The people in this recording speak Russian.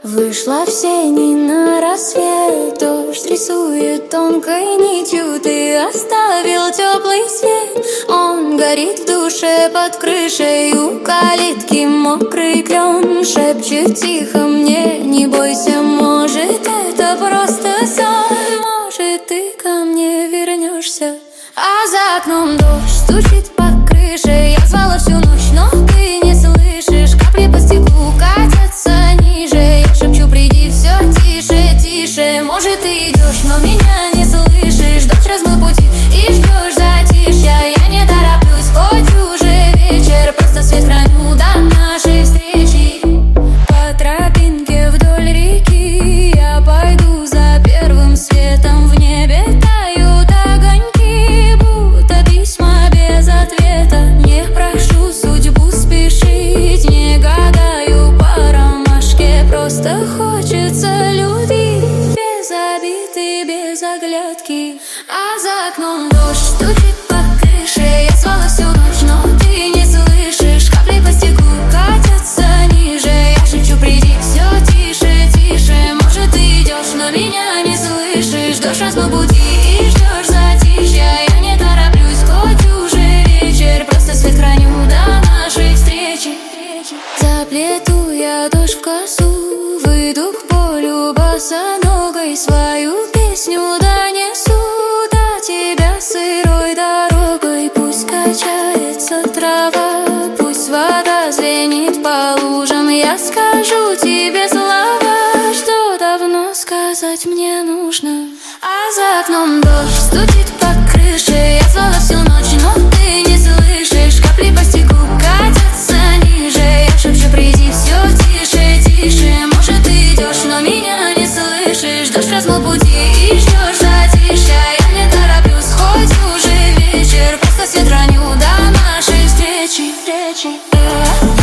Вышла в сени на рассвет, дождь рисует тонкой нитью. Ты оставил теплый свет, он горит в душе под крышей. У калитки мокрый клен шепчет тихо мне: не бойся, может, это просто сон. Может, ты ко мне вернешься. А за окном дождь стучит по крыше. Я звала всю ночь, но ты не слышишь. Капли по стеклу катятся ниже. Я шепчу: приди, все тише, тише. Может, ты идешь, но меня не слышишь. Дождь размыл пути и ждешь затишья. Я не тороплюсь, хоть уже вечер. Просто свет храню до нашей встречи. По тропинке вдоль реки я пойду за первым светом. В небе тают огоньки, будто письма без ответа. Не прошу судьбу спешить, не гадаю по ромашке. Просто хочется любить без обид и без оглядки. А за окном дождь стучит по крыше. Я звала всю ночь, но ты не слышишь. Капли по стеклу катятся ниже. Я шепчу: приди, все тише, тише. Может, ты идешь, но меня не слышишь. Дождь размыл пути и ждешь затишья. Я не тороплюсь, хоть уже вечер. Просто свет храню до нашей встречи. Заплету я дождь в косу, выйду к полю босоногой. Свою песню донесу до тебя сырой дорогой. Пусть качается трава, пусть вода звенит по лужам. Я скажу тебе слова, что давно сказать мне нужно. А за окном дождь стучит по крыше. Я звала всю ночь, но ты не слышишь. Капли по стеклу катятся ниже. Я шепчу: приди, все тише, тише. Может, ты идешь, но меня не слышишь. Дождь размыл пути и ждешь затишья. Я не тороплюсь, хоть уже вечер. Просто свет храню до нашей встречи.